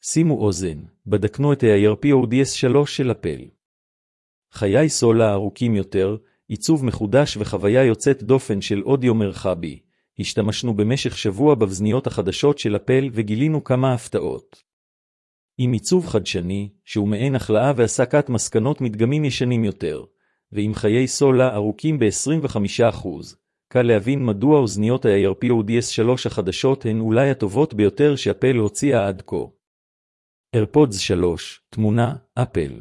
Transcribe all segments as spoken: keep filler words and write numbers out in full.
שימו אוזן, בדקנו את ה-איי אר פי או די אס שלוש של אפל. חיי סוללה ארוכים יותר, עיצוב מחודש וחוויה יוצאת דופן של אודיו מרחבי. השתמשנו במשך שבוע באוזניות החדשות של אפל וגילינו כמה הפתעות. עם עיצוב חדשני, שהוא מעין החלאה והסקת מסקנות מדגמים ישנים יותר, ועם חיי סוללה ארוכים ב-עשרים וחמישה אחוז, קל להבין מדוע אוזניות ה-איי אר פי או די אס שלוש החדשות הן אולי הטובות ביותר שאפל הוציאה עד כה. AirPods שלוש, תמונה, אפל.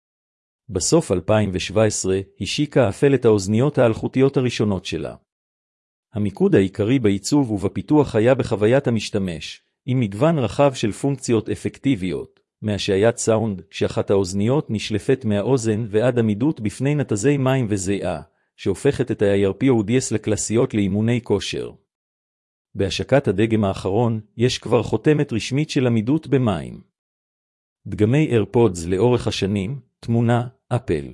בסוף אלפיים שבע עשרה השיקה אפל את האוזניות האלחוטיות הראשונות שלה. המיקוד העיקרי בעיצוב ובפיתוח היה בחוויית המשתמש, עם מגוון רחב של פונקציות אפקטיביות, מהשעיית סאונד, שאחת האוזניות נשלפת מהאוזן ועד עמידות בפני נתזי מים וזיעה, שהופכת את ה-איי אר פי או די אס לקלאסיות לאימוני כושר. בהשקת הדגם האחרון, יש כבר חותמת רשמית של עמידות במים. דגמי AirPods לאורך השנים, תמונה, אפל.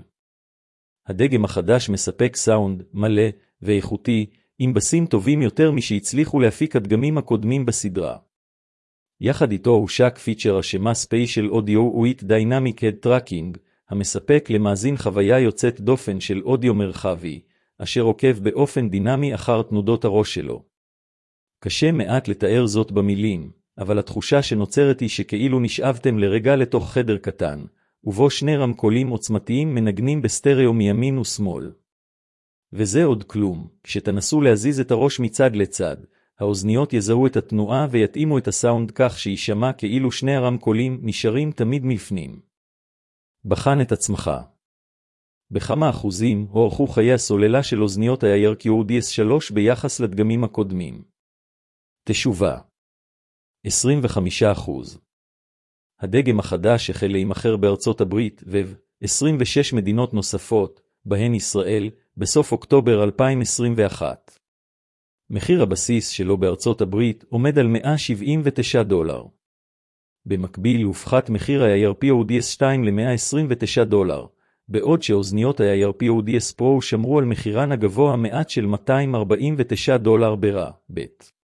הדגם החדש מספק סאונד מלא ואיכותי, עם בסים טובים יותר משהצליחו להפיק הדגמים הקודמים בסדרה. יחד איתו הושק פיצ'ר השמה Spatial Audio with Dynamic Head Tracking, המספק למאזין חוויה יוצאת דופן של אודיו מרחבי, אשר עוקב באופן דינמי אחר תנודות הראש שלו. קשה מעט לתאר זאת במילים, אבל התחושה שנוצרת היא שכאילו נשאבתם לרגע לתוך חדר קטן, ובו שני רמקולים עוצמתיים מנגנים בסטריאו מימין ושמאל. וזה עוד כלום, כשתנסו להזיז את הראש מצד לצד, האוזניות יזהו את התנועה ויתאימו את הסאונד כך שישמע כאילו שני הרמקולים נשארים תמיד מפנים. בחן את עצמך. בכמה אחוזים הוערכו חיי הסוללה של אוזניות ה-איי אר פי או די אס שלוש ביחס לדגמים הקודמים? תשובה. עשרים וחמישה אחוז. הדגם החדש החל להימכר בארצות הברית וב-עשרים ושש מדינות נוספות, בהן ישראל, בסוף אוקטובר אלפיים עשרים ואחת. מחיר הבסיס שלו בארצות הברית עומד על מאה שבעים ותשעה דולר. במקביל הופחת מחיר ה-איי אר פי או די אס שתיים ל-מאה עשרים ותשעה דולר, בעוד שאוזניות ה-איי אר פי או די אס Pro שמרו על מחירן הגבוה המעט של מאתיים ארבעים ותשעה דולר ברע, בית.